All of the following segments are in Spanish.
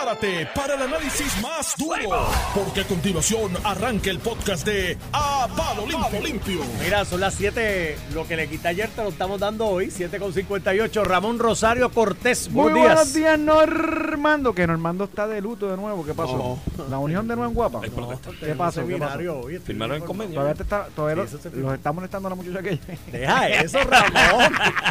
Prepárate para el análisis más duro, porque a continuación arranca el podcast de A Palo Limpio. Mira, son las 7, lo que le quité ayer te lo estamos dando hoy, 7:58. Ramón Rosario Cortés, Muy buenos días. buenos días, Normando, que Normando está de luto de nuevo. ¿Qué pasó? No. La unión de nuevo en Guapa. No, ¿Qué pasó? ¿Qué seminario hoy, Firmaron en convenio. Todavía Sí, eso se los está molestando a la muchacha aquella. Deja eso, Ramón.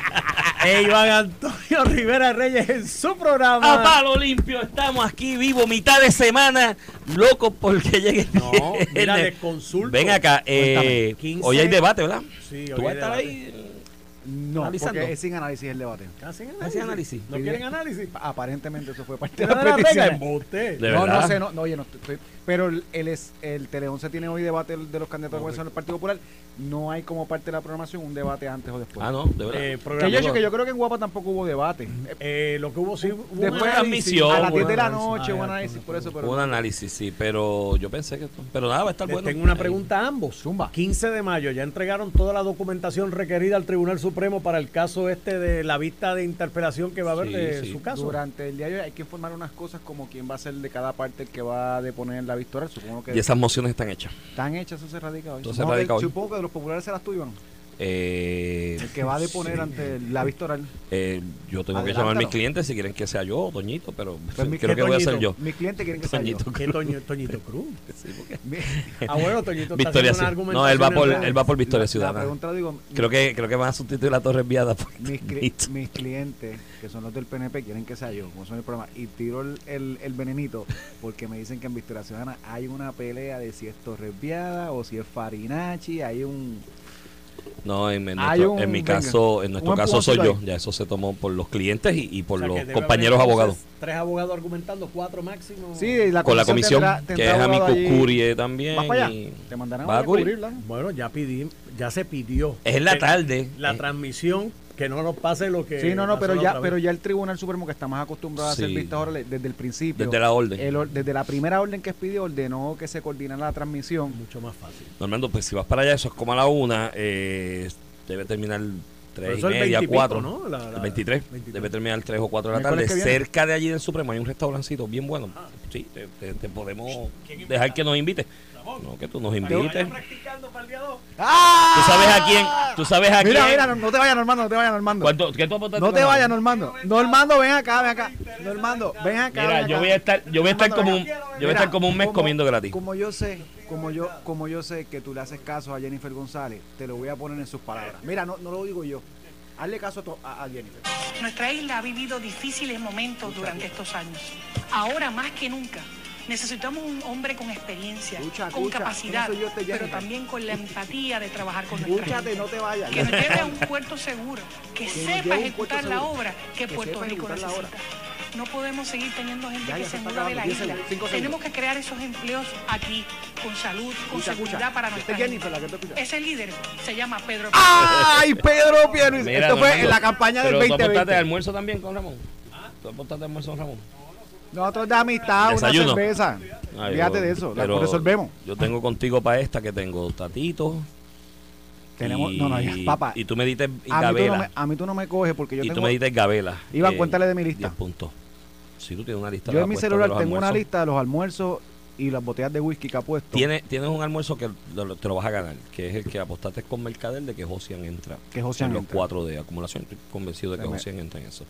Iván Antonio Rivera Reyes en su programa. A Palo Limpio, estamos aquí vivos, mitad de semana, locos porque llegue. No, mira, les consulto. Ven acá, 15. hoy hay debate, ¿verdad? Sí, ¿Tú hoy vas a hay estar debate. ahí? No, Analizando. porque es sin análisis el debate. ¿Hacen ¿Hacen análisis? ¿No quieren análisis? Aparentemente eso fue parte de ¿No la de la petición. Vega? Embuste. De No, verdad. no sé, no, oye, no estoy, pero el Tele 11 tiene hoy debate de los candidatos a gobernación del Partido Popular. No hay como parte de la programación un debate antes o después. Ah, no, de verdad. Que yo creo que en Guapa tampoco hubo debate. Lo que hubo sí hubo un Después análisis. transmisión, a las 10 de la Análisis. noche, un Ah, análisis por eso, pero Un análisis, sí, pero yo pensé que esto. Pero nada, va a estar Les bueno. tengo una pregunta a ambos. Zumba. 15 de mayo, ya entregaron toda la documentación requerida al Tribunal Supremo para el caso de la vista de interpelación que va a haber Sí, de sí. su caso. Durante el día de hoy hay que informar unas cosas como quién va a ser de cada parte el que va a deponer la victoria. Supongo que Y esas mociones están hechas. están hechas, eso se radica hoy. Eso se Supongo que- radica hoy. Supongo que de los populares serás tú, Iván. El El que va a deponer ante la victoria. yo tengo que Adelántalo. llamar a mis clientes si quieren que sea yo o Toñito, pero Pues creo que voy a ser yo. Mis clientes quieren que sea yo. Toñito. ¿Qué Toñito Cruz? Sí, porque- Mi- Ah, bueno, Toñito está Victoria haciendo una sí. argumentación. No, en redes. él va por Victoria La Ciudadana. pregunta la digo, Creo que van a sustituir la Torre Enviada por Toñito. mis clientes, que son los del PNP, quieren que sea yo, como son el programa, y tiro el venenito porque me dicen que en Victoria Ciudadana hay una pelea de si es Torres Viada o si es Farinacci, hay un... No, en Hay nuestro, un- en mi venga, caso, en nuestro un caso soy yo. empujoncito Ya eso se tomó por los clientes y por O sea, que los debe compañeros haber, abogados. entonces, 3 abogados argumentando, 4 máximo. Sí, Con la comisión, tendrá que es abogado allí. Amico Curie también. ¿Vas para allá? y- Te mandarán ¿Vas a a cubrir? cubrirla. Bueno, ya se pidió. Es en la que tarde. La transmisión, que no nos pase lo que. Sí, no, pasó pero la ya, otra vez. pero ya el Tribunal Supremo, que está más acostumbrado a hacer Sí. vistas orales desde el principio, Desde la orden. desde la primera orden que expidió, ordenó que se coordinara la transmisión. Mucho más fácil. Normando, pues si vas para allá, eso es como a la 1. Debe terminar Pero 3 y eso es el media, 20 y pico, 4. ¿no? El 23. 23. Debe terminar 3 o 4 de la Miércoles tarde. que viene. Cerca de allí del Supremo hay un restaurancito bien bueno. Sí, te podemos dejar que nos invite. No, que tú nos invites. practicando para el día 2. ¡Ah! ¿Tú sabes a quién? ¿Tú sabes a Mira, quién? mira, no te vayas, Normando, no te vayas, Normando. ¿Qué tú apostaste No te con vayas, él? Normando. Normando, ven acá, ven acá. Normando, ven acá. Mira, ven yo acá. voy a estar como un, Mira, yo voy a estar como un mes como- comiendo gratis. Como yo sé que tú le haces caso a Jennifer González, te lo voy a poner en sus palabras. Mira, no lo digo yo. Hazle caso a Jennifer. Nuestra isla ha vivido difíciles momentos durante estos años. Ahora más que nunca necesitamos un hombre con experiencia, Escucha, con escucha, capacidad, que no soy yo este pero Jennifer. también con la empatía de trabajar con nuestra Escúchate, gente. no te vayas. Que nos lleve a un puerto seguro, que nos sepa lleve a un puerto ejecutar la seguro. obra que Que Puerto sepa Rico ejecutar la obra. necesita. No podemos seguir teniendo gente Ya que se se está muda de la acabando, 10 isla. segundos, 5 Tenemos segundos. que crear esos empleos aquí, con salud, con Escucha, seguridad escucha. para Este nuestra es Jennifer, la que tú gente. escuchas. Ese líder se llama Pedro. ¡Ay, Pedro Pierluisi! Mira, Esto fue Normando, en la campaña del pero ¿tú apostaste 2020. almuerzo también con Ramón? ¿Tú apostaste almuerzo con Ramón? Nosotros de amistad, Desayuno. una cerveza. Ay, Fíjate yo- de eso, la pero resolvemos. Yo tengo contigo para esta que tengo Tatito. Tenemos, y, no, papá. Y tú me dices A mí, Gabela. a mí tú no me coges porque yo Y tengo... tú me dices Gabela. Iván, cuéntale de mi lista. 10 puntos. Si tú tienes una lista Yo de en mi apuestas celular de los tengo una almuerzos, lista de los almuerzos y las botellas de whisky que ha puesto. Tienes un almuerzo que te lo vas a ganar, que es el que apostaste con Mercader de que Josian entra. Que Josian en los entra. 4 de acumulación. Estoy convencido de que Deme. Josian entra en eso.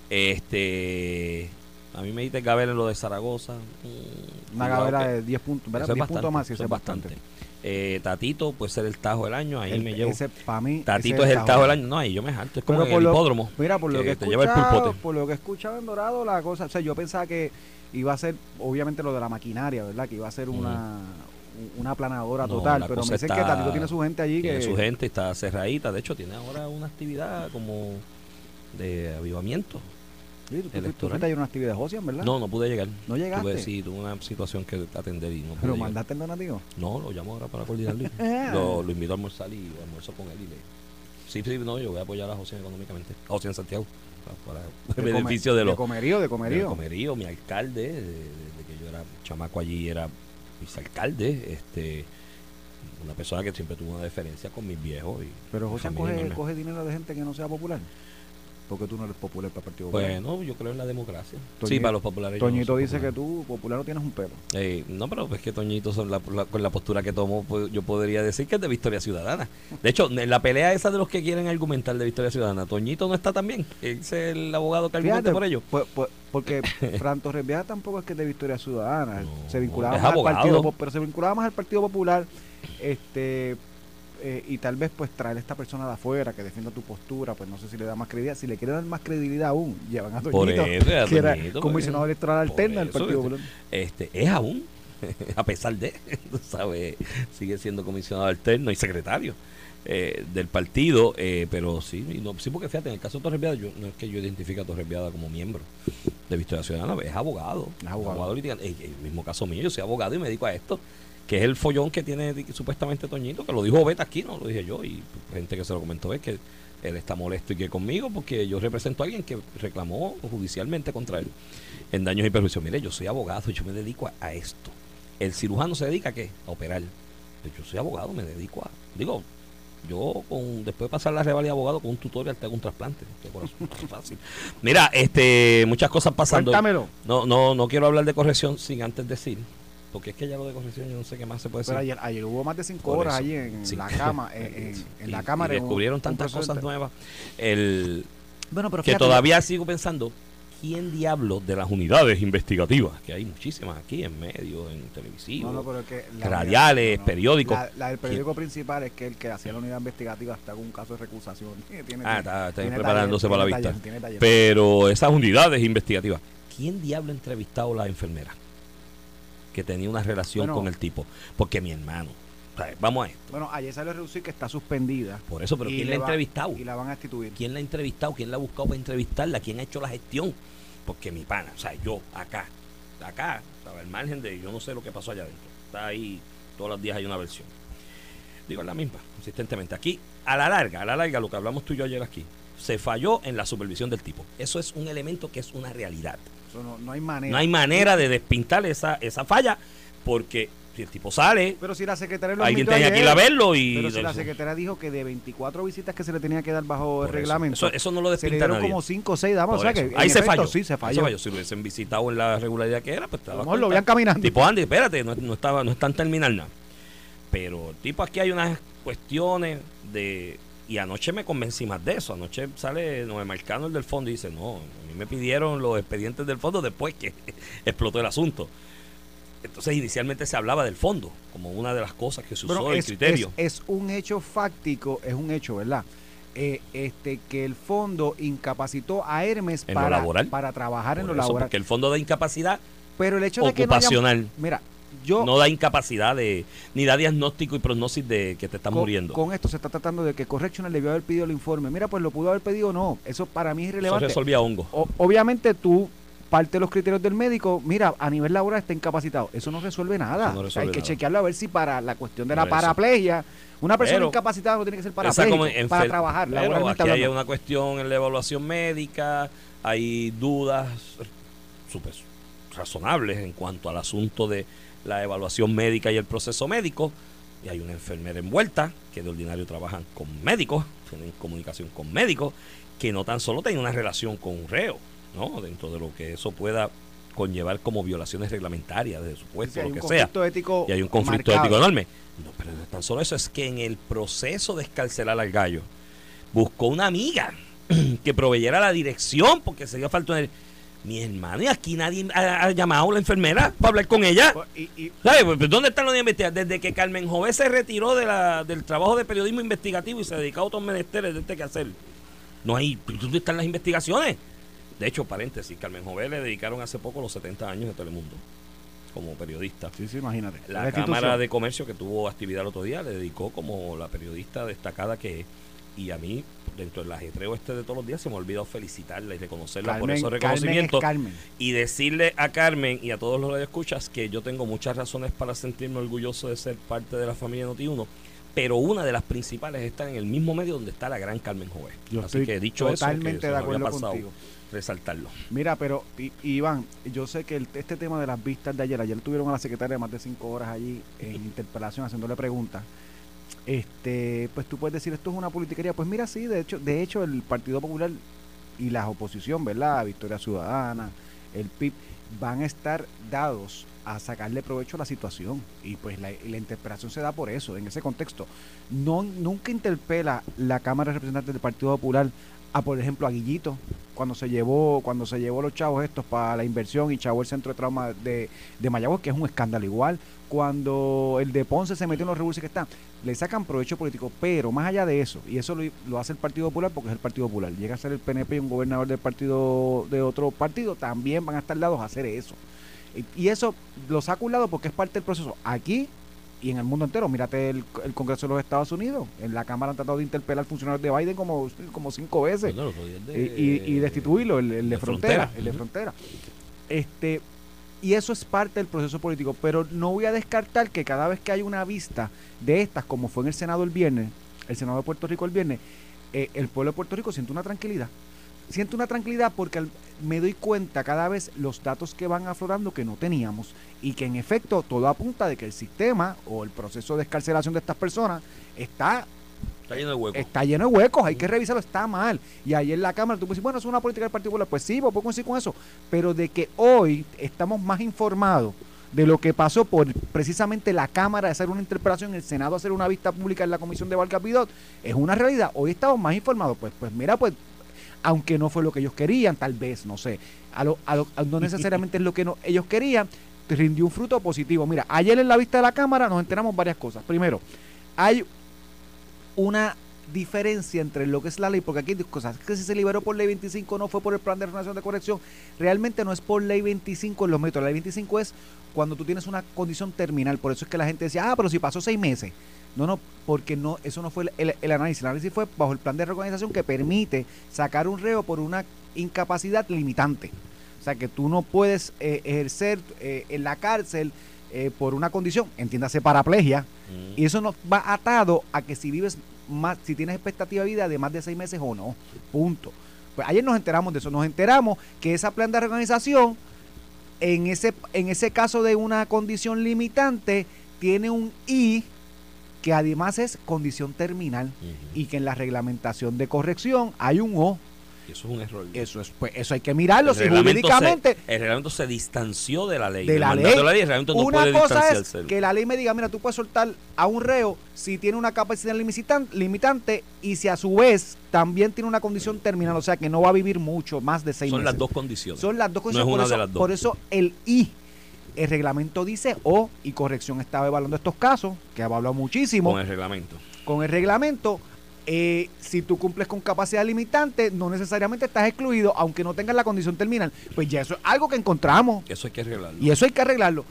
A mí me dices Gabela en lo de Zaragoza. Una cuidado gavera que de 10 puntos, ¿verdad? eso es 10 puntos bastante, más, sí, eso es bastante. Tatito puede ser el tajo del año, ahí me llevo. Ese, para mí, Tatito es el tajo del año. No, ahí yo me jalto, es como Pero en el hipódromo. Mira, por lo que he te lleva el escuchado, pulpote. por lo que he escuchado en Dorado, la cosa, o sea, yo pensaba que iba a ser, obviamente, lo de la maquinaria, ¿verdad? Que iba a ser una aplanadora No, total, la pero me cosa dicen que está- Tatito tiene su gente allí Tiene que... su gente, está cerradita. De hecho, tiene ahora una actividad como de avivamiento. Sí, tú electoral. fuiste a ir a una actividad de Josian, ¿verdad? No pude llegar. ¿No llegaste? Tuve una situación que atender y no pude Pero llegar. mandaste el donativo. No, lo llamo ahora para coordinarlo. lo invito a almorzar y almuerzo con él y le... Sí, no, yo voy a apoyar a José económicamente. A José en Santiago. Para el beneficio de los... De comerío. De comerío, mi alcalde, desde que yo era chamaco allí, era vicealcalde, una persona que siempre tuvo una deferencia con mis viejos. Y Pero José familia enorme. coge dinero de gente que no sea popular. porque tú no eres popular para el Partido Popular. Bueno, yo creo en la democracia. Toñito, sí, para los populares. Toñito no dice popular. que tú, popular, no tienes un pelo. No, pero es que Toñito, con la postura que tomó, pues, yo podría decir que es de Victoria Ciudadana. De hecho, en la pelea esa de los que quieren argumentar de Victoria Ciudadana, Toñito no está tan bien. Es el abogado que argumenta por ello. Porque Fran Torres Viaja tampoco es que es de Victoria Ciudadana. No, se vinculaba es más al abogado. Partido, pero se vinculaba más al Partido Popular. Y tal vez pues traer a esta persona de afuera que defienda tu postura, pues no sé si le da más credibilidad. Si le quiere dar más credibilidad aún, llevan a Por Toñito, eso, que era Toñito, comisionado electoral alterno del eso, Partido Popular. Es aún, a pesar de, tú sabes, sigue siendo comisionado alterno y secretario del partido, pero sí, sí, porque fíjate, en el caso de Torres Viada, no es que yo identifique a Torres Viada como miembro de Victoria Ciudadana, es abogado, litigante. El mismo caso mío, yo soy abogado y me dedico a esto, que es el follón que tiene supuestamente Toñito, que lo dijo Beta aquí, no lo dije yo, y gente que se lo comentó es que él está molesto y que conmigo porque yo represento a alguien que reclamó judicialmente contra él en daños y perjuicios. Mire, yo soy abogado y yo me dedico a esto. El cirujano se dedica ¿a qué? A operar. Yo soy abogado, me dedico a... Digo, yo después de pasar la revalida de abogado con un tutorial te hago un trasplante. Es fácil. Mira, muchas cosas pasando. Cuéntamelo. No quiero hablar de corrección sin antes decir, porque es que ya lo de corrección yo no sé qué más se puede decir. Pero ayer hubo más de 5 horas allí en la cama, en la cámara. Y descubrieron tantas cosas nuevas. Bueno, pero que fíjate, todavía sigo pensando, ¿quién diablos de las unidades investigativas, que hay muchísimas aquí en medios, en televisivos, pero es que radiales, periódicos? La del periódico principal es que el que hacía la unidad investigativa está con un caso de recusación. Está preparándose para la vista. Taller. Pero esas unidades investigativas, ¿quién diablo ha entrevistado a la enfermera que tenía una relación con el tipo? Porque mi hermano, vamos a esto. Bueno, ayer salió a reducir que está suspendida. Por eso, pero ¿quién la ha entrevistado? Y la van a destituir. ¿Quién la ha entrevistado? ¿Quién la ha buscado para entrevistarla? ¿Quién ha hecho la gestión? Porque mi pana, o sea, yo acá, estaba al margen de, yo no sé lo que pasó allá adentro. Está ahí, todos los días hay una versión. Digo, es la misma, consistentemente. Aquí, a la larga, lo que hablamos tú y yo ayer aquí, se falló en la supervisión del tipo. Eso es un elemento que es una realidad. Eso no hay manera. No hay manera de despintar esa falla, porque si el tipo sale, pero si la secretaria alguien tenía que ir a verlo y... Pero si la secretaria dijo que de 24 visitas que se le tenía que dar bajo el reglamento, eso no lo despinta se le dieron nadie. como 5 o 6 damas, o sea que ahí se efecto, falló. Sí, se falló. Si lo hubiesen visitado en la regularidad que era, pues estaba... A lo mejor lo veían caminando. Tipo, Andy, espérate, no está en terminal nada. Pero tipo, aquí hay unas cuestiones de... Y anoche me convencí más de eso. Anoche sale Noé Marcano, el del fondo, y dice, no, a mí me pidieron los expedientes del fondo después que explotó el asunto. Entonces inicialmente se hablaba del fondo como una de las cosas que se usó el criterio. Es un hecho fáctico, es un hecho, ¿verdad? Que el fondo incapacitó a Hermes para trabajar en lo laboral. Porque el fondo de incapacidad pero el hecho ocupacional de que no haya, no da incapacidad ni da diagnóstico y prognosis de que te estás muriendo. Con esto se está tratando de que Correctional debió haber pedido el informe. Mira, pues lo pudo haber pedido o no. Eso para mí es irrelevante. Eso resolvía hongo. Obviamente tú parte de los criterios del médico, mira, a nivel laboral está incapacitado. Eso no resuelve nada. Hay que chequearlo a ver si para la cuestión de la paraplegia, una persona incapacitada no tiene que ser parapléjico para trabajar. Pero aquí hay una cuestión en la evaluación médica, hay dudas súper razonables en cuanto al asunto de la evaluación médica y el proceso médico, y hay una enfermera envuelta que de ordinario trabajan con médicos, tienen comunicación con médicos, que no tan solo tienen una relación con un reo, ¿no? Dentro de lo que eso pueda conllevar como violaciones reglamentarias de su puesto, sí, lo que sea. Y hay un conflicto ético enorme. No, pero no tan solo eso, es que en el proceso de escarcelar al gallo, buscó una amiga que proveyera la dirección porque se dio falta de... Mi hermano, y aquí nadie ha llamado a la enfermera para hablar con ella. ¿Sabes? ¿Dónde están los investigadores? Desde que Carmen Jové se retiró del trabajo de periodismo investigativo y se dedicó a otros menesteres de este quehacer, no hay. ¿Dónde están las investigaciones? De hecho, paréntesis, Carmen Jové le dedicaron hace poco los 70 años de Telemundo como periodista. Sí, imagínate. La Cámara de Comercio, que tuvo actividad el otro día, le dedicó como la periodista destacada que es. Y a mí, dentro del ajetreo de todos los días, se me ha olvidado felicitarla y reconocerla por esos reconocimientos. Y decirle a Carmen y a todos los radioescuchas que yo tengo muchas razones para sentirme orgulloso de ser parte de la familia Noti1, pero una de las principales está en el mismo medio donde está la gran Carmen Jové. Así que dicho totalmente eso, de acuerdo contigo. Resaltarlo. Mira, pero Iván, yo sé que este tema de las vistas de ayer tuvieron a la secretaria más de 5 horas allí en interpelación haciéndole preguntas. Pues tú puedes decir esto es una politiquería. Pues mira, sí, de hecho el Partido Popular y la oposición, ¿verdad? Victoria Ciudadana, el PIB, van a estar dados a sacarle provecho a la situación, y pues la interpelación se da por eso, en ese contexto. Nunca interpela la Cámara de Representantes del Partido Popular a, por ejemplo, a Guillito, cuando se llevó los chavos estos para la inversión y chavó el centro de trauma de Mayagüez, que es un escándalo igual. Cuando el de Ponce se metió en los revoluciones que están, le sacan provecho político, pero más allá de eso, y eso lo hace el Partido Popular porque es el Partido Popular, llega a ser el PNP y un gobernador del partido de otro partido, también van a estar dados a hacer eso. Y eso lo saca a un lado porque es parte del proceso. Aquí y en el mundo entero, mírate el Congreso de los Estados Unidos, en la Cámara han tratado de interpelar funcionarios de Biden como 5 veces, bueno, y destituirlo, el de frontera, el de frontera. Y eso es parte del proceso político, pero no voy a descartar que cada vez que hay una vista de estas, como fue en el Senado el viernes, el Senado de Puerto Rico el viernes, el pueblo de Puerto Rico siente una tranquilidad. Siento una tranquilidad porque me doy cuenta cada vez los datos que van aflorando que no teníamos, y que en efecto todo apunta de que el sistema o el proceso de excarcelación de estas personas está lleno de huecos. Está lleno de huecos, hay que revisarlo, está mal. Y ahí en la Cámara tú puedes decir, bueno, es una política del Partido Popular. Pues sí, puedo coincidir con eso, pero de que hoy estamos más informados de lo que pasó por precisamente la Cámara de hacer una interpelación, el Senado hacer una vista pública en la Comisión de Vargas Vidot, es una realidad. Hoy estamos más informados, pues mira, pues aunque no fue lo que ellos querían, tal vez, no sé, no necesariamente es lo que ellos querían, rindió un fruto positivo. Mira, ayer en la vista de la Cámara nos enteramos varias cosas. Primero, hay una diferencia entre lo que es la ley, porque aquí hay cosas, que si se liberó por ley 25 no fue por el plan de reorganización de corrección, realmente no es por ley 25 en los métodos. La ley 25 es cuando tú tienes una condición terminal, por eso es que la gente decía, pero si pasó 6 meses. No, porque no, eso no fue el análisis. El análisis fue bajo el plan de reorganización que permite sacar un reo por una incapacidad limitante. O sea, que tú no puedes ejercer en la cárcel por una condición, entiéndase paraplegia, y eso no va atado a que si vives más, si tienes expectativa de vida de más de 6 meses o no, punto. Pues ayer nos enteramos de eso, nos enteramos que esa plan de reorganización, en ese caso de una condición limitante, tiene un I, que además es condición terminal, y que en la reglamentación de corrección hay un O. Eso es un error. Eso hay que mirarlo jurídicamente. El reglamento se distanció de la ley. De la ley. El reglamento no puede distanciarse. Es que la ley me diga, mira, tú puedes soltar a un reo si tiene una capacidad limitante y si a su vez también tiene una condición terminal, o sea que no va a vivir mucho, más de 6 meses. Son las dos condiciones. Son las dos condiciones. No es una de las dos. Por eso el reglamento dice O, y corrección estaba evaluando estos casos, que ha hablado muchísimo. Con el reglamento. Si tú cumples con capacidad limitante, no necesariamente estás excluido, aunque no tengas la condición terminal. Pues ya eso es algo que encontramos. Eso hay que arreglarlo. Y eso hay que arreglarlo.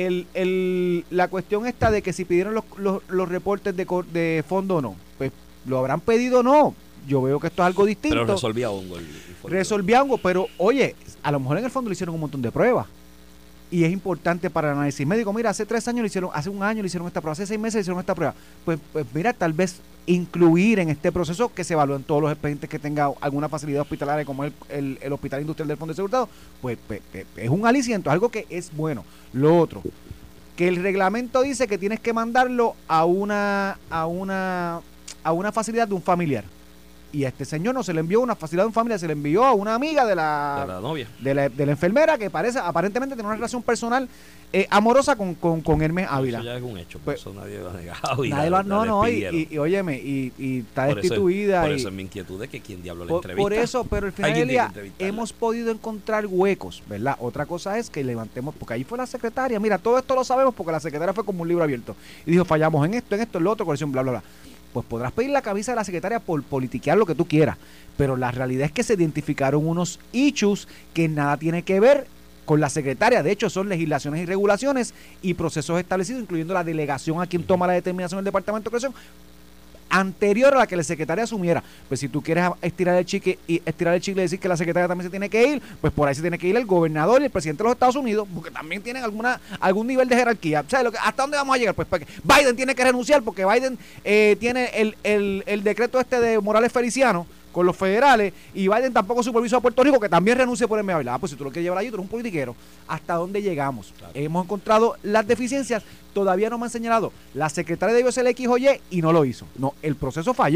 La cuestión está de que si pidieron los reportes de fondo o no, pues lo habrán pedido o no. Yo veo que esto es algo distinto. Pero resolvía hongo. Resolvía hongo, pero oye, a lo mejor en el fondo le hicieron un montón de pruebas. Y es importante para el análisis médico. Mira, hace 3 años hace un año le hicieron esta prueba, hace 6 meses le hicieron esta prueba. Pues mira, tal vez incluir en este proceso que se evalúen todos los expedientes que tenga alguna facilidad hospitalaria, como el Hospital Industrial del Fondo de Seguridad, pues es un aliciento, algo que es bueno. Lo otro, que el reglamento dice que tienes que mandarlo a una facilidad de un familiar. Y a este señor no se le envió una facilidad de un familiar, se le envió a una amiga de la novia, de la enfermera, que aparentemente tiene una relación personal amorosa con Hermes Ávila. Eso ya es un hecho, pues, eso nadie lo ha negado. Y óyeme, y está destituida. Por eso es mi inquietud de que quién diablo le entrevista. Por eso, pero al final del día hemos podido encontrar huecos, ¿verdad? Otra cosa es que levantemos, porque ahí fue la secretaria, mira, todo esto lo sabemos porque la secretaria fue como un libro abierto y dijo, fallamos en esto, en lo otro, corrección, bla, bla, bla. Pues podrás pedir la camisa de la secretaria por politiquear lo que tú quieras, pero la realidad es que se identificaron unos issues que nada tiene que ver con la secretaria. De hecho, son legislaciones y regulaciones y procesos establecidos, incluyendo la delegación a quien toma la determinación del Departamento de Corrección, anterior a la que la secretaria asumiera. Pues si tú quieres estirar el chicle y decir que la secretaria también se tiene que ir, pues por ahí se tiene que ir el gobernador y el presidente de los Estados Unidos, porque también tienen algún nivel de jerarquía. ¿Sabes hasta dónde vamos a llegar? Pues Biden tiene que renunciar porque Biden tiene el decreto de Morales Feliciano con los federales, y Biden tampoco supervisó a Puerto Rico, que también renuncie por Hermes Ávila. Pues si tú lo quieres llevar allí, tú eres un politiquero. ¿Hasta dónde llegamos? Claro. Hemos encontrado las deficiencias, todavía no me han señalado. La secretaria debió ser X o Y y no lo hizo. No, el proceso falló.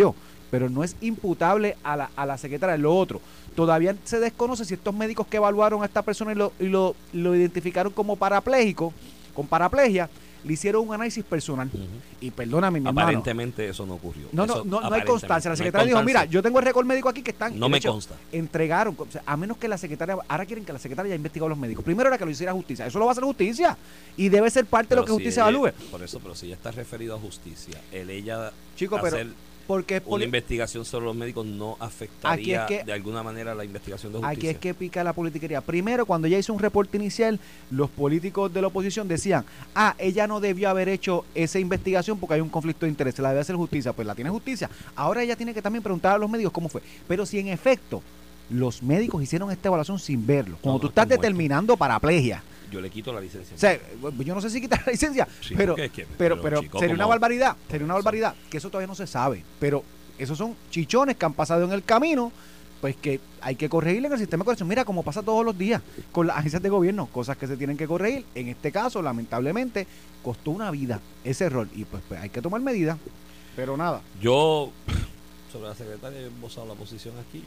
pero no es imputable a la secretaria. Lo otro, todavía se desconoce si estos médicos que evaluaron a esta persona y lo identificaron como parapléjico, con paraplegia, le hicieron un análisis personal. Y perdóname, mi hermano. Aparentemente eso no ocurrió. No hay constancia. La secretaria dijo, mira, yo tengo el récord médico aquí que están... No me consta. Entregaron, o sea, a menos que la secretaria... Ahora quieren que la secretaria haya investigado a los médicos. Primero era que lo hiciera justicia. Eso lo va a hacer justicia. Y debe ser parte de lo que justicia evalúe. Por eso, pero si ya está referido a justicia, ella Chico, hacer... Porque una investigación sobre los médicos no afectaría de alguna manera la investigación de justicia. Aquí es que pica la politiquería. Primero, cuando ella hizo un reporte inicial, los políticos de la oposición decían, ella no debió haber hecho esa investigación porque hay un conflicto de interés, la debe hacer justicia. Pues la tiene justicia. Ahora ella tiene que también preguntar a los médicos cómo fue. Pero si en efecto los médicos hicieron esta evaluación sin verlo, cuando tú estás determinando paraplegia, yo le quito la licencia. O sea, yo no sé si quitar la licencia, sí, pero chico, sería una barbaridad, que eso todavía no se sabe, pero esos son chichones que han pasado en el camino, pues que hay que corregirle en el sistema de corrección. Mira, como pasa todos los días con las agencias de gobierno, cosas que se tienen que corregir. En este caso, lamentablemente, costó una vida ese error y pues hay que tomar medidas, pero nada. Yo, sobre la secretaria, he embosado la posición aquí,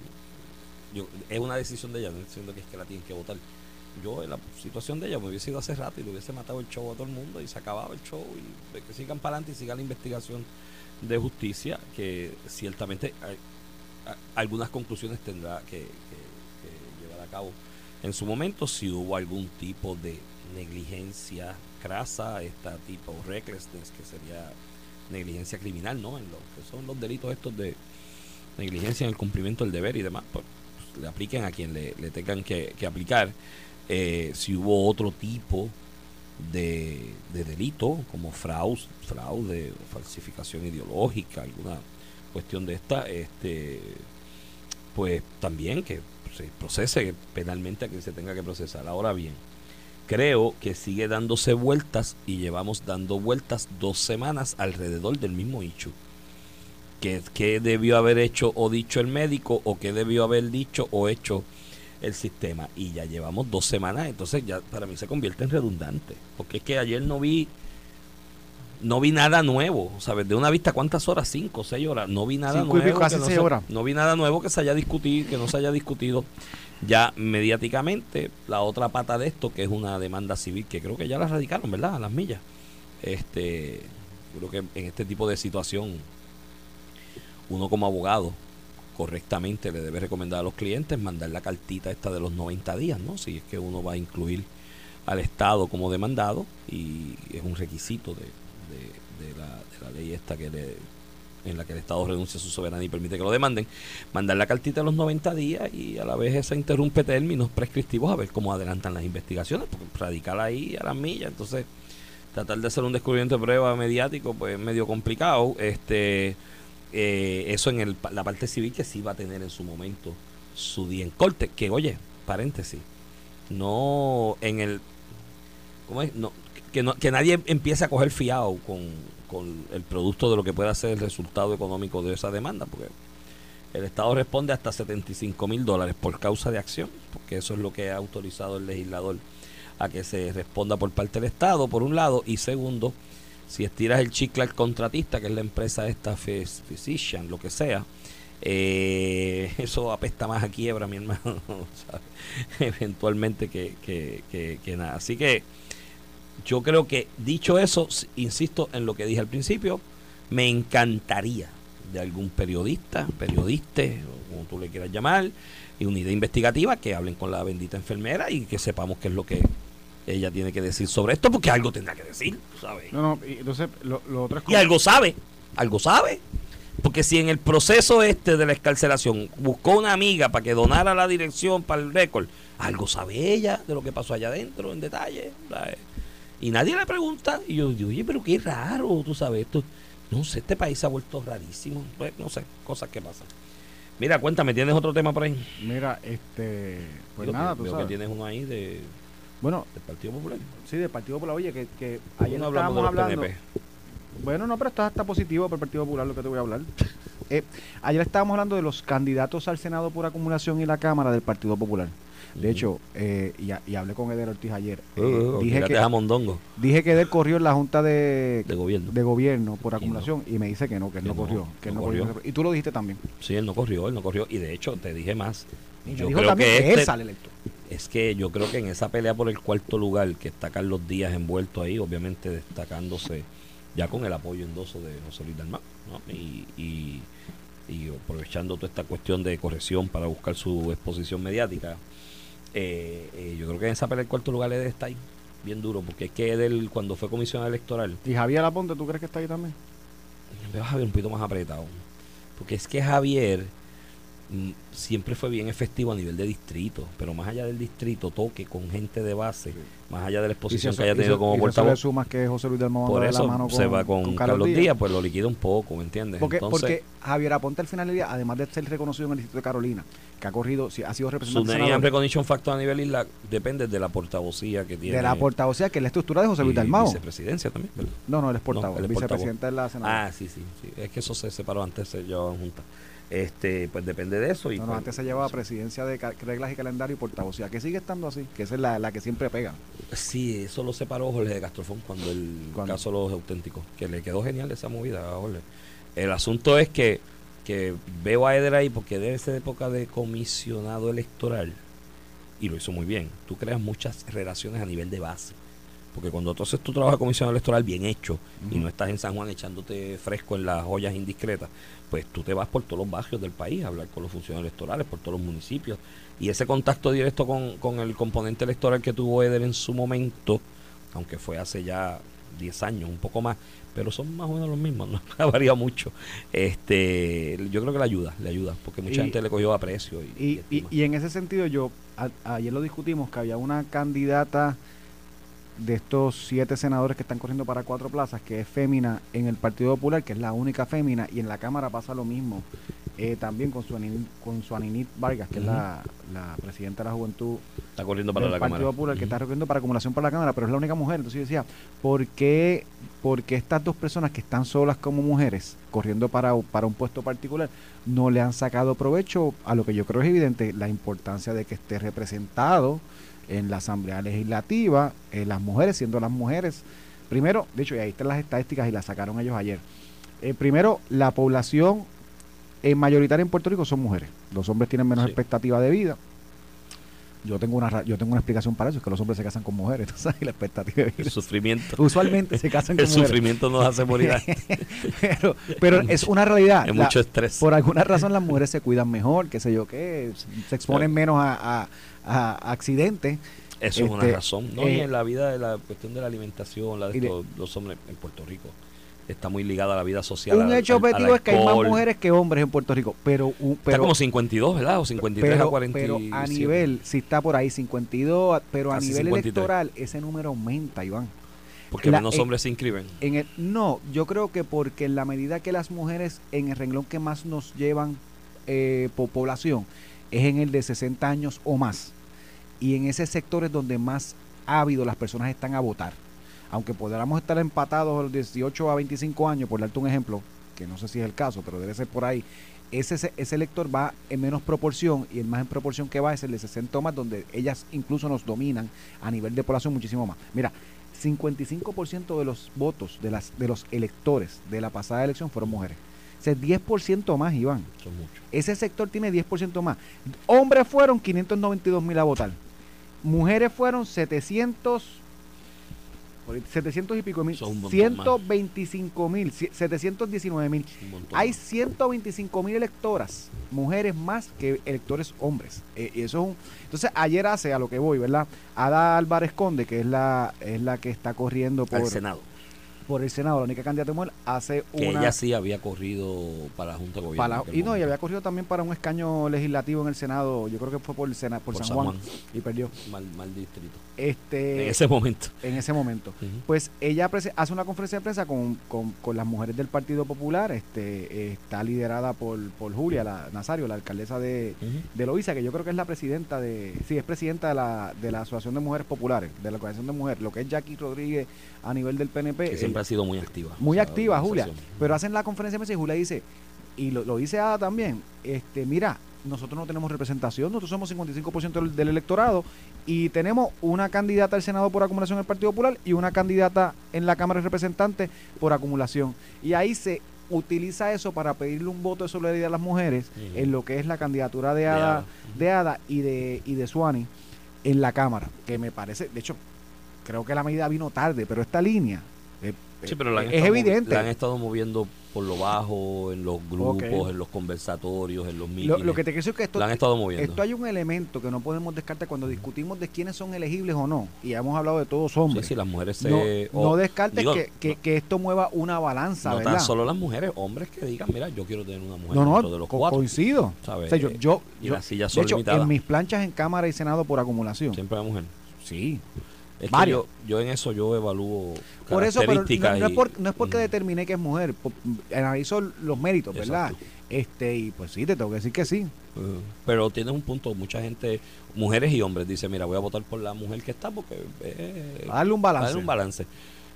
yo es una decisión de ella, no diciendo que es que la tienen que votar. Yo en la situación de ella me hubiese ido hace rato y le hubiese matado el show a todo el mundo y se acababa el show y que sigan para adelante y siga la investigación de justicia, que ciertamente algunas conclusiones tendrá que llevar a cabo en su momento. Si hubo algún tipo de negligencia crasa, tipo recklessness, que sería negligencia criminal, ¿no? En lo que son los delitos estos de negligencia en el cumplimiento del deber y demás, pues le apliquen a quien le tengan que aplicar. Si hubo otro tipo de delito como fraude o falsificación ideológica, alguna cuestión de esta, pues también que se procese penalmente a quien se tenga que procesar. Ahora bien, creo que sigue dándose vueltas y llevamos dando vueltas 2 semanas alrededor del mismo issue. ¿Qué debió haber hecho o dicho el médico o qué debió haber dicho o hecho el sistema? Y ya llevamos 2 semanas, entonces ya para mí se convierte en redundante, porque es que ayer no vi nada nuevo, ¿sabes? De una vista, ¿cuántas horas? 5 o 6 horas, no vi nada nuevo, casi 6 horas. No vi nada nuevo que se haya discutido, que no se haya discutido ya mediáticamente. La otra pata de esto, que es una demanda civil, que creo que ya la radicaron, ¿verdad? A las millas. Creo que en este tipo de situación uno como abogado correctamente le debe recomendar a los clientes mandar la cartita esta de los 90 días, ¿no? Si es que uno va a incluir al Estado como demandado, y es un requisito de la ley esta en la que el Estado renuncia a su soberanía y permite que lo demanden, mandar la cartita de los 90 días y a la vez esa interrumpe términos prescriptivos a ver cómo adelantan las investigaciones, porque radical ahí a las millas, entonces tratar de hacer un descubrimiento de prueba mediático pues es medio complicado. Eso en la parte civil, que sí va a tener en su momento su día en corte, que oye, paréntesis, no en el ¿cómo es? No, que nadie empiece a coger fiado con el producto de lo que pueda ser el resultado económico de esa demanda, porque el Estado responde hasta $75,000 por causa de acción, porque eso es lo que ha autorizado el legislador a que se responda por parte del Estado, por un lado, y segundo, si estiras el chicle al contratista, que es la empresa esta Physician, lo que sea, eso apesta más a quiebra, mi hermano, ¿sabes? Eventualmente que nada. Así que yo creo que, dicho eso, insisto en lo que dije al principio, me encantaría de algún periodista, o como tú le quieras llamar, y unidad investigativa, que hablen con la bendita enfermera y que sepamos qué es lo que ella tiene que decir sobre esto, porque algo tendrá que decir, ¿sabes? No, entonces lo otro es como... Y algo sabe, porque si en el proceso de la excarcelación buscó una amiga para que donara la dirección para el récord, algo sabe ella de lo que pasó allá adentro en detalle, ¿sabes? Y nadie le pregunta, y yo digo, oye, pero qué raro, tú sabes, esto, no sé, este país se ha vuelto rarísimo, pues, no sé, cosas que pasan. Mira, cuéntame, ¿tienes otro tema por ahí? Mira, pues nada, tú sabes. Que tienes uno ahí del Partido Popular. Sí, del Partido Popular. Oye, que ayer no estábamos hablando. PNP. Bueno, no, pero está positivo por el Partido Popular lo que te voy a hablar. Ayer estábamos hablando de los candidatos al Senado por acumulación y la Cámara del Partido Popular. De hecho, y hablé con Eder Ortiz ayer. Dije que Eder corrió en la Junta de Gobierno por acumulación y me dice que él no corrió. Y tú lo dijiste también. Sí, él no corrió. Y de hecho, te dije más. Yo creo que él sale electo. Es que yo creo que en esa pelea por el cuarto lugar, que está Carlos Díaz envuelto ahí, obviamente destacándose ya con el apoyo endoso de José Luis Dalmau, ¿no? Y aprovechando toda esta cuestión de corrección para buscar su exposición mediática, yo creo que en esa pelea del cuarto lugar Eder está ahí bien duro, porque es que Eder, cuando fue comisionado electoral... ¿Y Javier Aponte, tú crees que está ahí también? Veo a Javier un poquito más apretado, porque es que Javier siempre fue bien efectivo a nivel de distrito, pero más allá del distrito, toque con gente de base, más allá de la exposición que haya tenido como portavoz. Le sumas que José Luis Dalmau por eso la mano se va con Carlos Díaz, pues lo liquida un poco, ¿me entiendes? Porque Javier Aponte al final del día, además de ser reconocido en el distrito de Carolina, que ha corrido, ha sido representante su name recognition factor a nivel isla depende de la portavocía que tiene. De la portavocía, que es la estructura de José Luis Dalmau. Vicepresidencia también, ¿verdad? No, él es portavoz, el vicepresidente de la senadora. Sí, es que eso se separó antes, se llevaban juntas. Pues depende de eso. Antes se llevaba presidencia de reglas y calendario y portavocía, que sigue estando así, que esa es la que siempre pega. Sí, eso lo separó Jorge de Castrofón cuando caso de los auténticos, que le quedó genial esa movida a Jorge. El asunto es que veo a Eder ahí porque debe ser época de comisionado electoral y lo hizo muy bien. Tú creas muchas relaciones a nivel de base, porque cuando entonces tú trabajas comisionado electoral bien hecho y no estás en San Juan echándote fresco en las ollas indiscretas, pues tú te vas por todos los barrios del país a hablar con los funcionarios electorales, por todos los municipios, y ese contacto directo con el componente electoral que tuvo Eder en su momento, aunque fue hace ya 10 años, un poco más, pero son más o menos los mismos, no ha variado mucho. Yo creo que le ayuda, porque mucha gente le cogió aprecio. Y en ese sentido, ayer lo discutimos, que había una candidata de estos 7 senadores que están corriendo para 4 plazas, que es fémina en el Partido Popular, que es la única fémina, y en la Cámara pasa lo mismo, también con Suaninit Vargas, que es la presidenta de la Juventud, está corriendo para la Partido Popular, que está corriendo para acumulación para la Cámara, pero es la única mujer. Entonces yo decía, ¿por qué estas dos personas que están solas como mujeres, corriendo para un puesto particular, no le han sacado provecho a lo que yo creo es evidente, la importancia de que esté representado en la Asamblea Legislativa, las mujeres, siendo las mujeres, primero, de hecho, y ahí están las estadísticas y las sacaron ellos ayer, primero, la población mayoritaria en Puerto Rico son mujeres, los hombres tienen menos expectativa de vida. Yo tengo una explicación para eso, es que los hombres se casan con mujeres, ¿sabes? La expectativa de vida. El sufrimiento. Usualmente se casan con mujeres. El sufrimiento nos hace morir. pero es una realidad. Hay mucho estrés. Por alguna razón las mujeres se cuidan mejor, qué sé yo qué, se exponen menos a accidentes. Eso es una razón. No, y en la vida, de la cuestión de la alimentación, los hombres en Puerto Rico está muy ligada a la vida social. Un hecho objetivo es que hay más mujeres que hombres en Puerto Rico, pero está como 52, ¿verdad? O 53 a 47. Pero a nivel, si está por ahí 52, pero a nivel 53. Electoral ese número aumenta, Iván. Porque menos hombres se inscriben. No, yo creo que porque en la medida que las mujeres en el renglón que más nos llevan por población es en el de 60 años o más, y en ese sector es donde más ávido las personas están a votar. Aunque podamos estar empatados a los 18 a 25 años, por darte un ejemplo, que no sé si es el caso, pero debe ser por ahí, ese elector va en menos proporción, y el más en proporción que va es el de 60 o más, donde ellas incluso nos dominan a nivel de población muchísimo más. Mira, 55% de los votos de los electores de la pasada elección fueron mujeres. O sea, 10% más, Iván. Son muchos. Ese sector tiene 10% más. Hombres fueron 592,000 a votar. Mujeres fueron 700 y pico mil, 125,000, 719,000. Hay 125,000 electoras, mujeres más que electores hombres. Y eso es entonces, ayer hace a lo que voy, ¿verdad? Ada Álvarez Conde, que es la que está corriendo por el Senado, la única candidata de mujer, hace que ella sí había corrido para la Junta de Gobierno. Y había corrido también para un escaño legislativo en el Senado, yo creo que fue por San Juan, y perdió. Mal distrito. En ese momento. Uh-huh. Pues ella hace una conferencia de prensa con las mujeres del Partido Popular, está liderada por Julia Nazario, la alcaldesa de Loíza, que yo creo que es la presidenta es presidenta de la Asociación de Mujeres Populares, de la Organización de Mujeres, lo que es Jackie Rodríguez a nivel del PNP. Que siempre ha sido muy activa. Muy activa, Julia. Pero hacen la conferencia de prensa y Julia dice, y lo dice Ada también, mira, nosotros no tenemos representación, nosotros somos 55% del electorado y tenemos una candidata al Senado por acumulación del Partido Popular y una candidata en la Cámara de Representantes por acumulación. Y ahí se utiliza eso para pedirle un voto de solidaridad a las mujeres en lo que es la candidatura de Ada y de Suani en la Cámara, que me parece, de hecho, creo que la medida vino tarde, pero esta línea sí, pero es evidente. La han estado moviendo por lo bajo, en los grupos, en los conversatorios, en los mítines. Lo que te quiero decir es que esto, la han estado moviendo. Esto hay un elemento que no podemos descartar cuando discutimos de quiénes son elegibles o no, y hemos hablado de todos hombres. Sí, las mujeres no descartes que esto mueva una balanza, no ¿verdad? tan solo las mujeres, hombres que digan, mira, yo quiero tener una mujer dentro de los cuatro. Coincido. ¿Sabes? O sea, yo las sillas son de hecho, limitadas. en mis planchas en Cámara y Senado por acumulación. Siempre hay mujer. Sí. Es que yo en eso yo evalúo por eso, pero no es porque determiné que es mujer, analizo los méritos, ¿verdad? Y pues sí, te tengo que decir que sí. Pero tienes un punto, mucha gente, mujeres y hombres, dice, mira, voy a votar por la mujer que está porque darle un balance.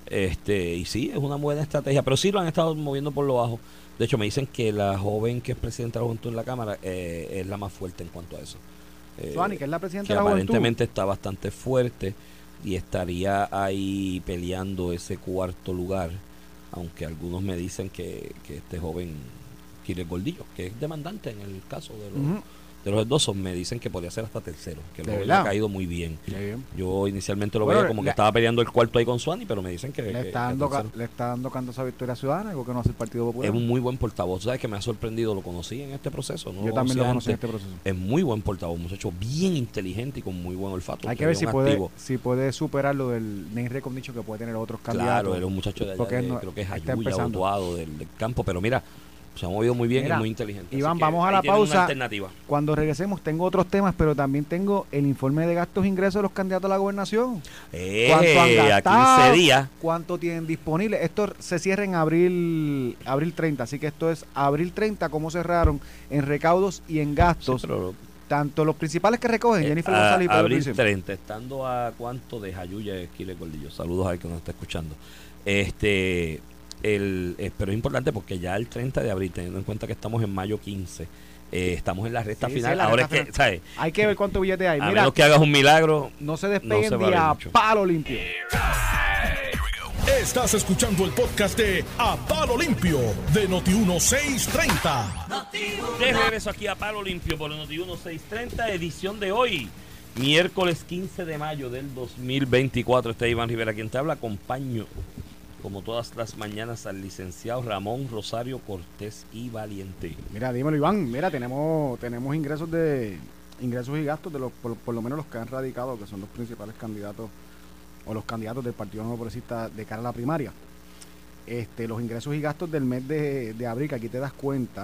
Y sí, es una buena estrategia, pero sí lo han estado moviendo por lo bajo. De hecho, me dicen que la joven que es presidenta de la Juventud en la Cámara es la más fuerte en cuanto a eso. Suani, que es la presidenta de la Juventud. Aparentemente está bastante fuerte y estaría ahí peleando ese cuarto lugar, aunque algunos me dicen que este joven Quiles Gordillo, que es demandante en el caso de los endosos, me dicen que podría ser hasta tercero, que lo ha caído muy bien. Yo inicialmente lo veía como que estaba peleando el cuarto ahí con Suani, pero me dicen que le está dando canto a esa victoria ciudadana, algo que no hace el Partido Popular. Es un muy buen portavoz, ¿sabes? Que me ha sorprendido, lo conocí en este proceso, ¿no? Yo también lo conocí en este proceso. Es muy buen portavoz, un muchacho bien inteligente y con muy buen olfato. Hay que ver si puede superar lo del name recognition que puede tener otros candidatos. Claro, era un muchacho de allá, creo que es Ayuya o Utuado del campo, pero mira, se ha movido muy bien y es muy inteligente. Iván, vamos a la pausa. Cuando regresemos tengo otros temas, pero también tengo el informe de gastos e ingresos de los candidatos a la gobernación. ¿Cuánto han gastado? A 15 días. ¿Cuánto tienen disponible? Esto se cierra en abril 30, así que esto es abril 30, cómo cerraron en recaudos y en gastos. Sí, tanto los principales que recogen, Jennifer González y Pedro Abril 30, estando a cuánto de Jayuya Quiles Gordillo. Saludos a él que nos está escuchando. Pero es importante porque ya el 30 de abril, teniendo en cuenta que estamos en mayo 15, estamos en la recta final. Sí, ahora es que, ¿sabes? Hay que ver cuánto billete hay. A menos que hagas un milagro, no se despeguen de A Palo Limpio. Estás escuchando el podcast de A Palo Limpio de Noti1630. De regreso aquí a Palo Limpio por Noti1630, edición de hoy, miércoles 15 de mayo del 2024. Este es Iván Rivera quien te habla. Acompaño como todas las mañanas al licenciado Ramón Rosario Cortés y Valiente. Mira, dímelo, Iván. Mira, tenemos ingresos y gastos de por lo menos los que han radicado, que son los principales candidatos o los candidatos del Partido Nuevo Progresista de cara a la primaria. Los ingresos y gastos del mes de abril, que aquí te das cuenta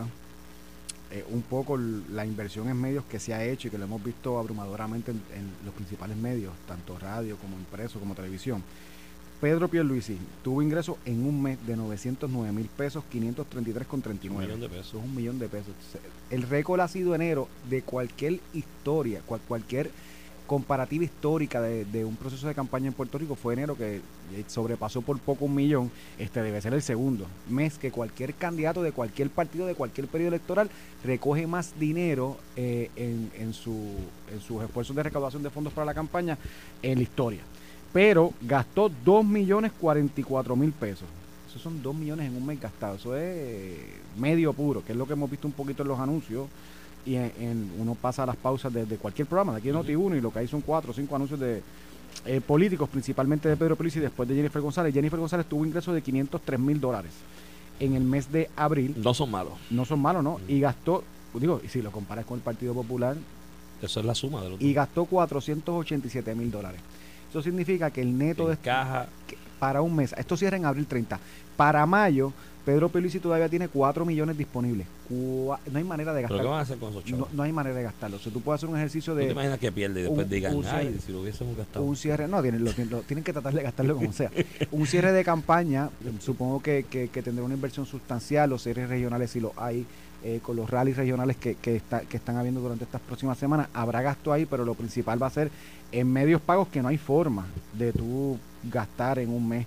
un poco la inversión en medios que se ha hecho y que lo hemos visto abrumadoramente en los principales medios, tanto radio como impreso como televisión. Pedro Pierluisi tuvo ingresos en un mes de 909,000 pesos, 533,39. $1 millón de pesos. Eso es $1 millón de pesos. El récord ha sido enero de cualquier historia, cualquier comparativa histórica de un proceso de campaña en Puerto Rico. Fue enero, que sobrepasó por poco $1 millón. Debe ser el segundo mes que cualquier candidato de cualquier partido, de cualquier periodo electoral, recoge más dinero en sus esfuerzos de recaudación de fondos para la campaña en la historia. Pero gastó $2,044,000 pesos. Esos son 2 millones en un mes gastado. Eso es medio puro, que es lo que hemos visto un poquito en los anuncios. Y uno pasa a las pausas de cualquier programa, de aquí en Noti1, y lo que hay son 4 o 5 anuncios de políticos, principalmente de Pedro Pierluisi y después de Jennifer González. Jennifer González tuvo ingresos de $503,000 en el mes de abril. No son malos. No son malos, ¿no? Y gastó, y si lo comparas con el Partido Popular, eso es la suma de los y gastó $487,000. Eso significa que el neto de caja para un mes, esto cierra en abril 30. Para mayo, Pedro Pierluisi todavía tiene 4 millones disponibles. No hay manera de gastarlo. ¿Pero qué van a hacer con esos chavos? No hay manera de gastarlo. O sea, tú puedes hacer un ejercicio de... ¿No te imaginas que pierde y después digan, ay, si lo hubiésemos gastado? Un cierre, no, tienen que tratar de gastarlo como sea. Un cierre de campaña, supongo que tendrá una inversión sustancial. Los cierres regionales, si los hay, con los rallies regionales que están habiendo durante estas próximas semanas, habrá gasto ahí, pero lo principal va a ser en medios pagos, que no hay forma de tú gastar en un mes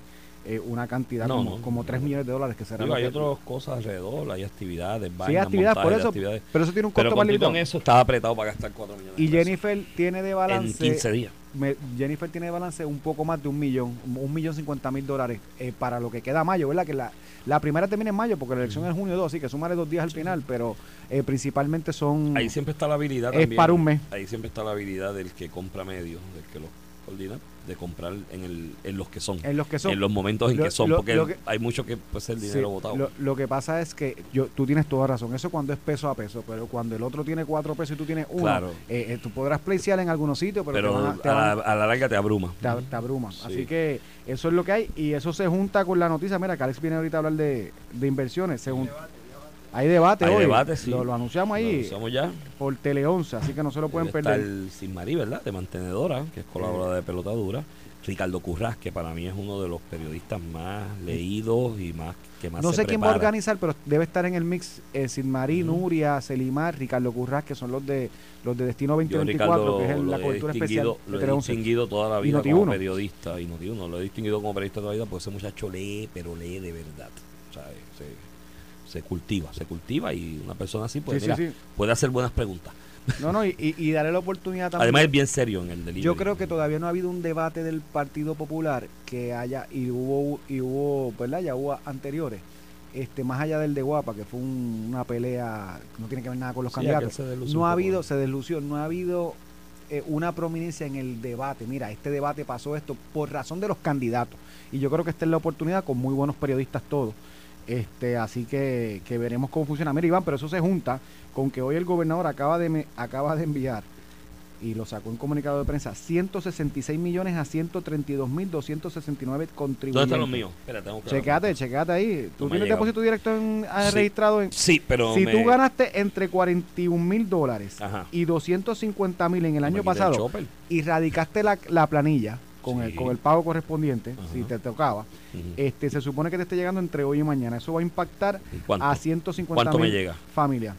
una cantidad como $3 millones que será. Hay otras cosas alrededor, hay actividades, sí, actividades, por eso, pero eso tiene un costo más limitado. Con eso estaba apretado para gastar 4 millones. Y Jennifer tiene de balance en 15 días. Jennifer tiene de balance un poco más de $1,050,000 para lo que queda mayo, ¿verdad? Que la primera termina en mayo porque la elección es en junio 2, así que sumaré 2 días al final, pero principalmente son... Ahí siempre está la habilidad también. Es para un mes. Ahí siempre está la habilidad del que compra medios, del que lo coordina, de comprar en los que son. En los momentos en que son, porque hay mucho que puede ser dinero botado. Lo que pasa es que tú tienes toda razón, eso cuando es peso a peso, pero cuando el otro tiene 4 pesos y tú tienes 1, claro. Tú podrás placear en algunos sitios, pero a la larga te abruma. Te abruma. Sí. Así que eso es lo que hay, y eso se junta con la noticia. Mira, que Alex viene ahorita a hablar de inversiones. Hay debate hoy. Sí. Lo anunciamos ahí. Lo anunciamos ya. Por Tele 11, así que no se lo pueden perder. Está el Sin Marí, ¿verdad? De Mantenedora, que es colaboradora de Pelota Dura. Ricardo Currás, que para mí es uno de los periodistas más leídos y que más no se sé prepara. Quién va a organizar, pero debe estar en el mix Sin Marí, Nuria, Selimar, Ricardo Currás, que son los de Destino 2024, que es la cobertura especial. Lo he distinguido toda la vida como periodista. Y Noti1 lo he distinguido como periodista toda la vida, porque ese muchacho lee, pero lee de verdad. O sea, se cultiva y una persona así puede hacer buenas preguntas. Y darle la oportunidad también. Además es bien serio en el delivery. Yo creo que todavía no ha habido un debate del Partido Popular que haya, y hubo, ¿verdad? Ya hubo anteriores, más allá del de Guapa, que fue una pelea, no tiene que ver nada con los candidatos. Se deslució, no ha habido una prominencia en el debate. Mira, este debate pasó esto por razón de los candidatos. Y yo creo que esta es la oportunidad con muy buenos periodistas todos. Así que veremos cómo funciona. Mira, Iván, pero eso se junta con que hoy el gobernador acaba de enviar, y lo sacó en comunicado de prensa, 166 millones a 132.269 contribuyentes. ¿Dónde están los míos? Espera, Checate ahí. ¿Tú tienes depósito directo registrado en...? Sí, pero si tú ganaste entre $41,000 y $250,000 en el año pasado y radicaste la planilla con el pago correspondiente, si te tocaba, se supone que te esté llegando entre hoy y mañana. Eso va a impactar a 150,000 familias.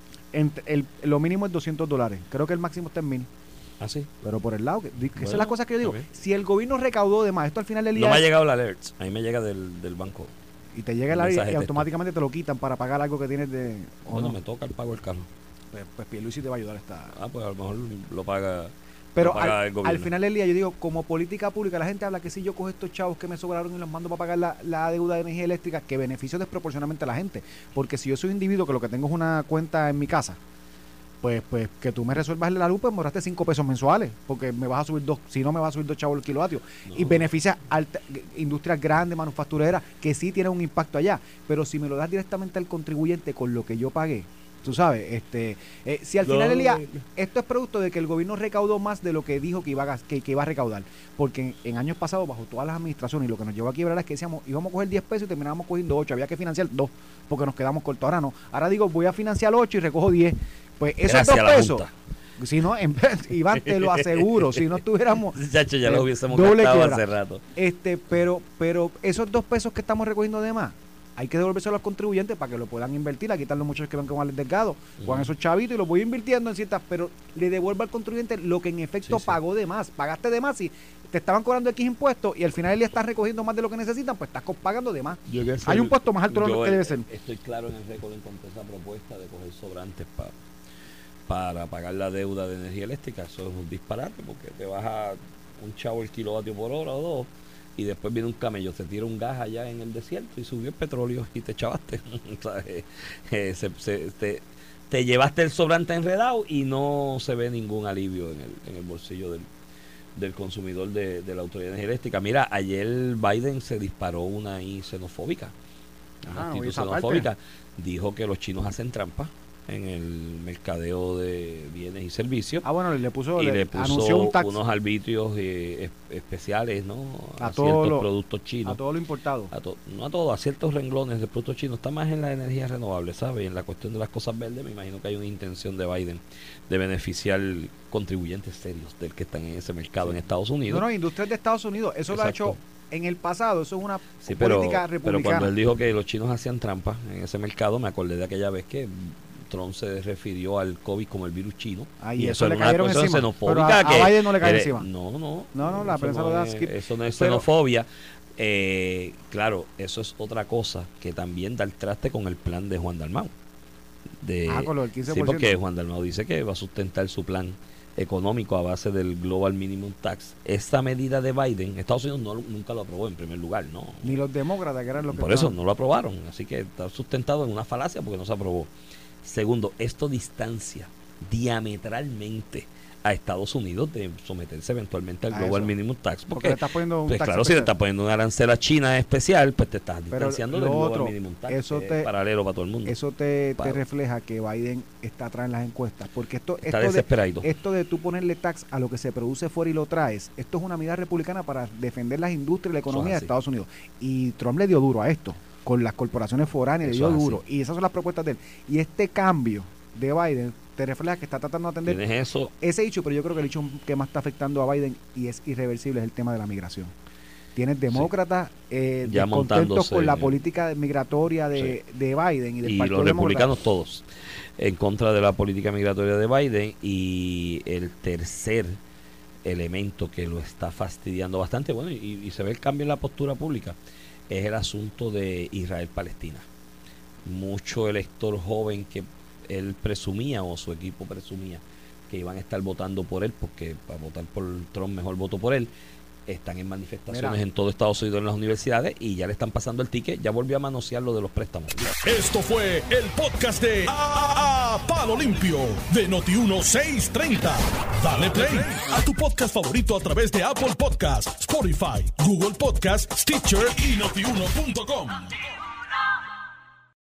Lo mínimo es $200. Creo que el máximo está en 1,000. ¿Ah, sí? Pero por el lado, esas son las cosas que yo digo. Okay. Si el gobierno recaudó de más, esto al final del día... No me ha llegado el alert, a mí me llega del banco. Y te llega el alert y automáticamente te lo quitan para pagar algo que tienes de... Bueno, me toca el pago del carro. Pues Pierluisi te va a ayudar pues a lo mejor lo paga... Pero al final del día yo digo, como política pública, la gente habla que si yo cojo estos chavos que me sobraron y los mando para pagar la deuda de energía eléctrica, que beneficio desproporcionalmente a la gente. Porque si yo soy un individuo que lo que tengo es una cuenta en mi casa, pues que tú me resuelvas la luz, pues me ahorraste 5 pesos mensuales, porque me vas a subir 2, si no me vas a subir 2 chavos el kilovatio. Y beneficia a industrias grandes, manufactureras, que sí tienen un impacto allá. Pero si me lo das directamente al contribuyente con lo que yo pagué, tú sabes, si al final del día esto es producto de que el gobierno recaudó más de lo que dijo que iba a recaudar, porque en años pasados bajo todas las administraciones, y lo que nos llevó a quiebrar es que decíamos íbamos a coger 10 pesos y terminábamos cogiendo 8, había que financiar 2 porque nos quedamos cortos. Ahora no, ahora digo voy a financiar 8 y recojo 10, pues esos 2 pesos, si no, Iván, te lo aseguro, si no estuviéramos Chacho, ya lo hubiésemos gastado hace rato. Pero esos 2 pesos que estamos recogiendo de más hay que devolvérselo a los contribuyentes para que lo puedan invertir, a quitar los muchachos que van con Alex Delgado, con esos chavitos, y los voy invirtiendo en ciertas, pero le devuelvo al contribuyente lo que en efecto pagó de más. Pagaste de más y te estaban cobrando X impuestos y al final él ya está recogiendo más de lo que necesitan, pues estás pagando de más. Hay un puesto más alto de lo que debe ser. Estoy claro en el récord en cuanto a esa propuesta de coger sobrantes para pagar la deuda de energía eléctrica. Eso es un disparate, porque te baja un chavo el kilovatio por hora o 2, y después viene un camello, se tira un gas allá en el desierto y subió el petróleo y te chavaste. Te llevaste el sobrante enredado y no se ve ningún alivio en el bolsillo del consumidor de la Autoridad de Energía Eléctrica. Mira, ayer Biden se disparó una ahí xenofóbica. Una actitud xenofóbica. Dijo que los chinos hacen trampa en el mercadeo de bienes y servicios. Bueno, le puso anunció un tax, unos arbitrios especiales, ¿no? A ciertos productos chinos. A todo lo importado. No a todo, a ciertos renglones de productos chinos. Está más en la energía renovable, ¿sabes? En la cuestión de las cosas verdes, me imagino que hay una intención de Biden de beneficiar contribuyentes serios del que están en ese mercado en Estados Unidos. No, industrias de Estados Unidos. Eso lo ha hecho en el pasado. Eso es una política republicana. Pero cuando él dijo que los chinos hacían trampa en ese mercado, me acordé de aquella vez que Trump se refirió al COVID como el virus chino. Y eso le cayeron encima. Pero a Biden no le cae encima. No, la prensa lo da skip. Eso no es xenofobia. Claro, eso es otra cosa que también da el traste con el plan de Juan Dalmau. Con lo del 15%. Sí, porque Juan Dalmau dice que va a sustentar su plan económico a base del Global Minimum Tax. Esta medida de Biden, Estados Unidos nunca lo aprobó en primer lugar, ¿no? Ni los demócratas, que eran los que por eso no lo aprobaron, así que está sustentado en una falacia porque no se aprobó. Segundo, esto distancia diametralmente a Estados Unidos de someterse eventualmente al Global Minimum Tax, porque le estás poniendo un tax claro, si le estás poniendo un arancel a China especial, pues te estás distanciando del Global Minimum Tax, eso es paralelo para todo el mundo. Eso te refleja que Biden está atrás en las encuestas, porque esto desesperado. Esto de tú ponerle tax a lo que se produce fuera y lo traes, esto es una medida republicana para defender las industrias y la economía de Estados Unidos, y Trump le dio duro a esto con las corporaciones foráneas, le dio duro, y esas son las propuestas de él, y este cambio de Biden te refleja que está tratando de atender ese hecho, pero yo creo que el hecho que más está afectando a Biden y es irreversible es el tema de la migración. Tienes demócratas descontentos con la política migratoria de Biden y del Partido los republicanos todos en contra de la política migratoria de Biden, y el tercer elemento que lo está fastidiando bastante, bueno, y se ve el cambio en la postura pública, es el asunto de Israel-Palestina. Mucho elector joven que él presumía, o su equipo presumía, que iban a estar votando por él, porque para votar por Trump mejor voto por él, están en manifestaciones en todo Estados Unidos, en las universidades, y ya le están pasando el ticket. Ya volvió a manosear lo de los préstamos. Esto fue el podcast de Palo Limpio de Noti1630. Dale play a tu podcast favorito a través de Apple Podcasts, Spotify, Google Podcasts, Stitcher y Notiuno.com.